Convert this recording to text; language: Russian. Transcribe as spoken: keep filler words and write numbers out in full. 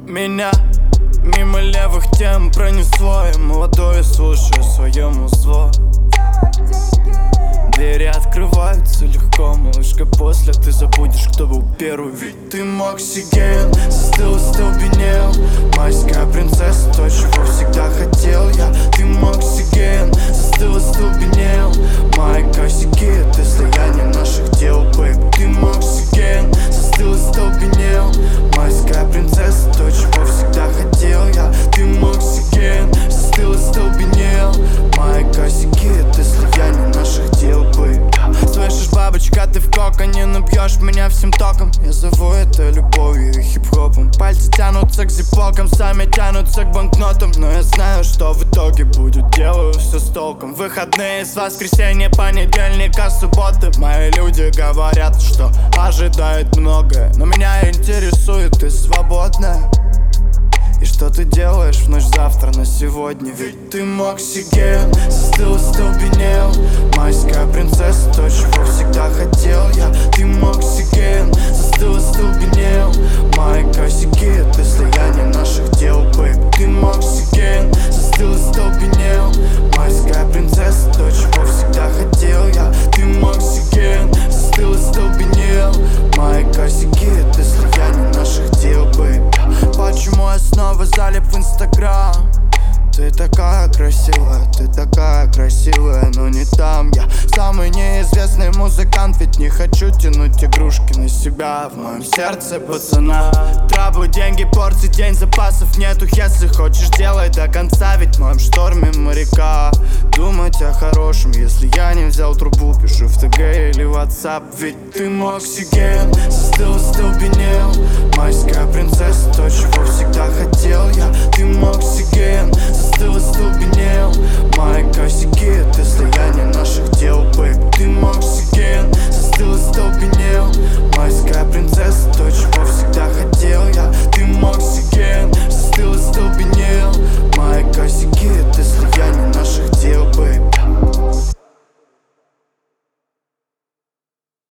Меня мимо левых тем пронесло. Я молодой, слушаю свое музло. Двери открываются легко, малышка, после ты забудешь, кто был первый. Ведь ты мой оксиген, застыл, остолбенел. Майская принцесса, то, чего всегда хотел я. Ты мой оксиген, застыл, остолбенел. Мои косяки — это слияние наших тел, бэйб. Ты мой оксиген, застыл, остолбенел. Майская принцесса, то, чего всегда хотел я. Ты мой оксиген, застыл, остолбенел. Мои косяки — это слияние наших тел, бэйб. Слышишь, бабочка, ты в коконе, но бьешь меня всем током. Я зову это любовью и хип-хопом. Пальцы тянутся к зипокам, сами тянутся к банкнотам. Но я знаю, что в итоге будет, делаю все с толком. Выходные с воскресенья, понедельника, субботы. Мои люди говорят, что ожидают многое, но меня интересует, ты свободная. И что ты делаешь в ночь завтра на сегодня? Ведь ты мой оксиген, застыл, остолбенел. Майская принцесса, то, чего всегда хотел я. Ты мой оксиген, застыл, остолбенел. Мои косяки — это слияние наших тел, бэйб. Ты мой оксиген, застыл, остолбенел. Майская принцесса, то, чего всегда хотел я. Ты мой оксиген, застыл, остолбенел. Мои косяки — это слияние наших тел, бэйб. Почему я снова залип в инстаграм? Ты такая красивая, ты такая красивая, но не там. Я самый неизвестный музыкант, ведь не хочу тянуть игрушки на себя. В моем сердце пацана трабу, деньги, порции, день, запасов нету. Если хочешь, делай до конца, ведь в моем шторме моряка. Думать о хорошем, если я не взял трубу, пишу в ТГ или WhatsApp. Ведь ты мой оксиген, застыл, остолбенел. Майская принцесса, то, чего всегда хотел я. Ты мой оксиген, застыл, остолбенел. Мои косяки —